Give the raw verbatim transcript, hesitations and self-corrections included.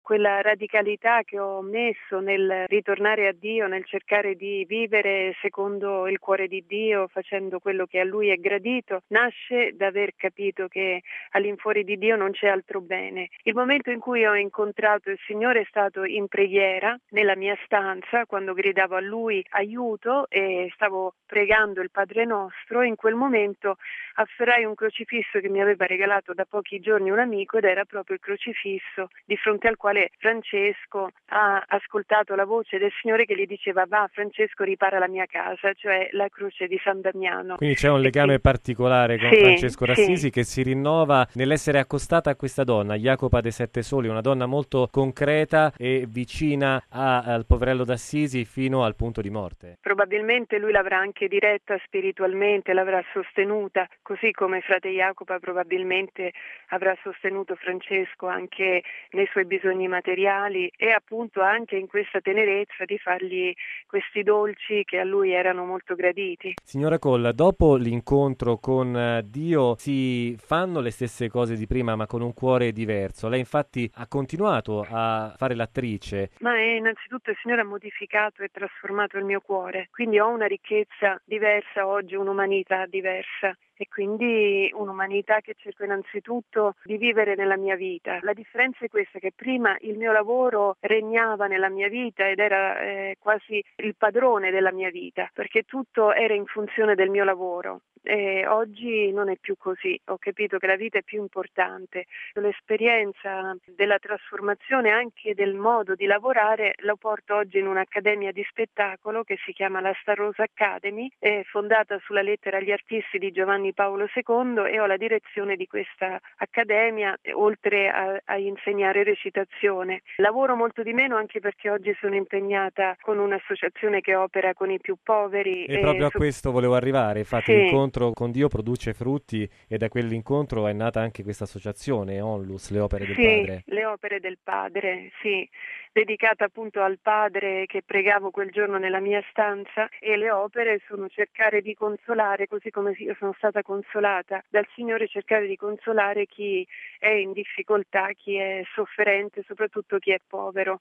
quella radicalità che ho messo nel ritornare a Dio, nel cercare di vivere secondo il cuore di Dio, facendo quello che a Lui è gradito, nasce da aver capito che all'infuori di Dio non c'è altro bene. Il momento in cui ho incontrato il Signore è stato in preghiera, nella mia stanza, quando gridavo a Lui aiuto e stavo pregando il Padre Nostro. In quel momento afferrai un crocifisso che mi aveva regalato da pochi giorni un amico, ed era proprio il crocifisso di fronte al quale Francesco ha ascoltato la voce del Signore che gli diceva: va Francesco, ripara la mia casa, cioè la croce di San Damiano. Quindi c'è un legame quindi, particolare con sì, Francesco d'Assisi, sì. che si rinnova nell'essere accostata a questa donna, Jacopa dei Sette Soli, una donna molto concreta e vicina a, al poverello d'Assisi fino al punto di morte. Probabilmente lui l'avrà anche diretta spiritualmente, l'avrà sostenuta, così come frate Jacopa probabilmente avrà sostenuto Francesco anche nei suoi bisogni materiali e appunto anche in questa tenerezza di fargli questi dolci che a lui erano molto graditi. Signora Colla, dopo l'incontro con eh, Dio si fanno le stesse cose di prima ma con un cuore diverso. Lei infatti ha continuato a fare l'attrice. Ma è, innanzitutto il Signore ha modificato e trasformato il mio cuore, quindi ho una ricchezza diversa oggi, un'umanità diversa. E quindi un'umanità che cerco innanzitutto di vivere nella mia vita. La differenza è questa, che prima il mio lavoro regnava nella mia vita ed era eh, quasi il padrone della mia vita, perché tutto era in funzione del mio lavoro. E oggi non è più così, ho capito che la vita è più importante. L'esperienza della trasformazione anche del modo di lavorare lo porto oggi in un'accademia di spettacolo che si chiama la Star Rose Academy, è fondata sulla lettera agli artisti di Giovanni Paolo secondo, e ho la direzione di questa accademia, oltre a, a insegnare recitazione. Lavoro molto di meno anche perché oggi sono impegnata con un'associazione che opera con i più poveri. E proprio E a so- questo volevo arrivare, infatti sì. l'incontro con Dio produce frutti e da quell'incontro è nata anche questa associazione, Onlus, le opere del Sì, padre. le opere del padre, sì, dedicata appunto al padre che pregavo quel giorno nella mia stanza, e le opere sono cercare di consolare, così come io sono stata consolata dal Signore, cercare di consolare chi è in difficoltà, chi è sofferente, soprattutto chi è povero.